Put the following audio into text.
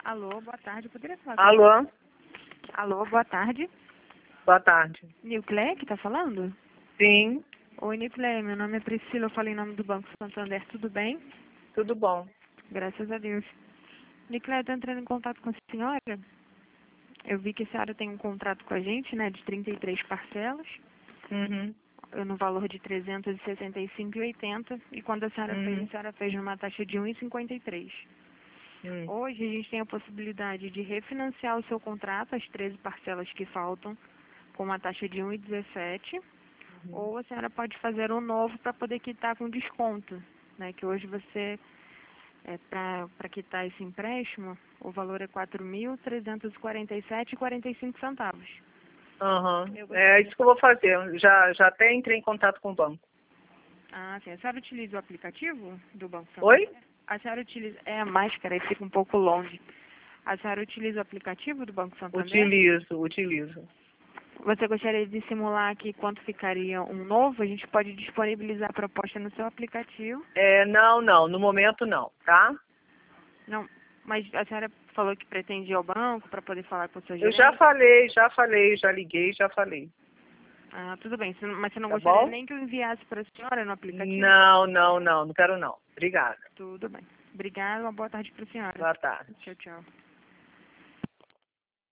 Alô, boa tarde. Poderia falar com... Alô? Alô, boa tarde. Boa tarde. Nilclé que tá falando? Sim, Oi, Nilclé. Meu nome é Priscila. Eu falei em nome do Banco Santander. Tudo bem? tudo bom. Graças a Deus. Nilclé, eu tô entrando em contato com a senhora. Eu vi que a senhora tem um contrato com a gente, né, de 33 parcelas, Uhum. no valor de R$ 365,80. E quando a senhora fez numa taxa de 1,53. Hoje a gente tem a possibilidade de refinanciar o seu contrato, as 13 parcelas que faltam, com uma taxa de 1,17, ou a senhora pode fazer um novo para poder quitar com desconto, né? Que hoje você, para quitar esse empréstimo, o valor é R$ 4.347,45. Uhum. Eu É gostaria... isso que eu vou fazer. Já até entrei em contato com o banco. Ah, sim. A senhora utiliza o aplicativo do Banco Oi? Santander? A senhora utiliza... É a máscara, e fica um pouco longe. A senhora utiliza o aplicativo do Banco Santander? Utilizo. Você gostaria de simular aqui quanto ficaria um novo? A gente pode disponibilizar a proposta no seu aplicativo. Não. No momento não, tá? Não, mas a senhora falou que pretende ir ao banco para poder falar com o seu Eu gerente? já falei, já liguei, já falei. Ah, tudo bem. Mas você não Tá gostaria bom? nem que eu enviasse para a senhora no aplicativo? Não quero não. Obrigada. Tudo bem. Obrigada, uma boa tarde para a senhora. Boa tarde. Tchau, tchau.